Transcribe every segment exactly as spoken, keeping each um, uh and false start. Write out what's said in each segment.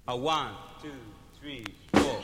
A one, two, three, four.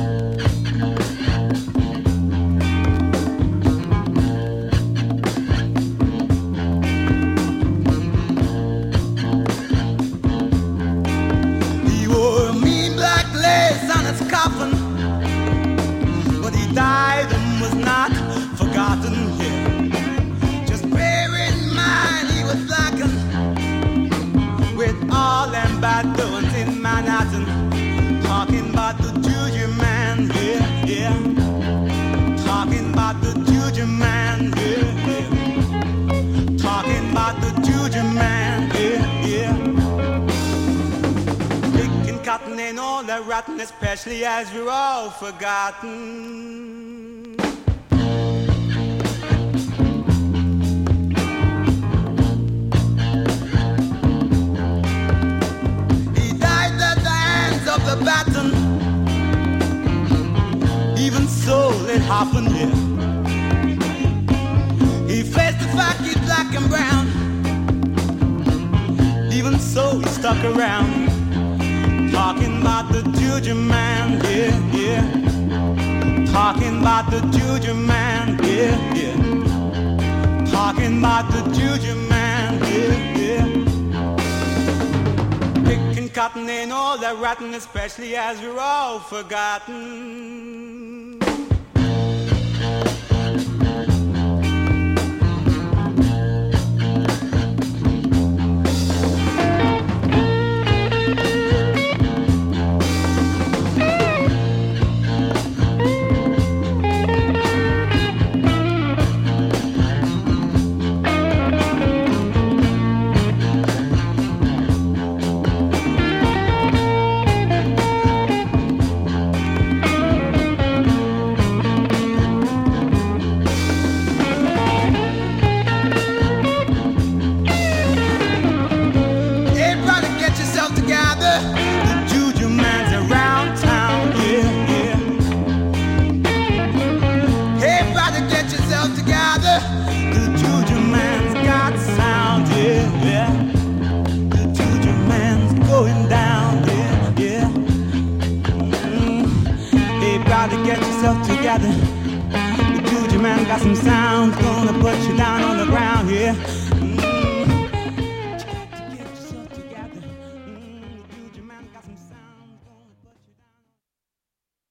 He wore a mean black lace on his coffin, but he died and was not forgotten here. Just bear in mind he was blackened with all them bad doings in Manhattan. Talking about the Juju man, yeah, yeah. Talking about the Juju man, yeah, yeah. Talking about the Juju man, yeah, yeah. Picking cotton ain't all that rotten, especially as we're all forgotten. He died at the hands of the baton. Even so, it happened here. He faced the fact he's black and brown. Even so, he stuck around. Talking about the Juju man, yeah, yeah. Talking about the Juju man, yeah, yeah. Talking about the Juju man, yeah, yeah. Picking cotton ain't all that rotten, especially as we're all forgotten. Together, the Juju man got some sound, gonna put you down on the ground here. Yeah.